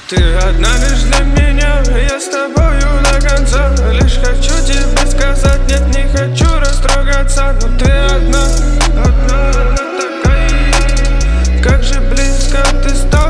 Ты одна лишь для меня, я с тобою до конца. Лишь хочу тебе сказать, нет, не хочу растрогаться. Но ты одна такая. Как же близко ты стала.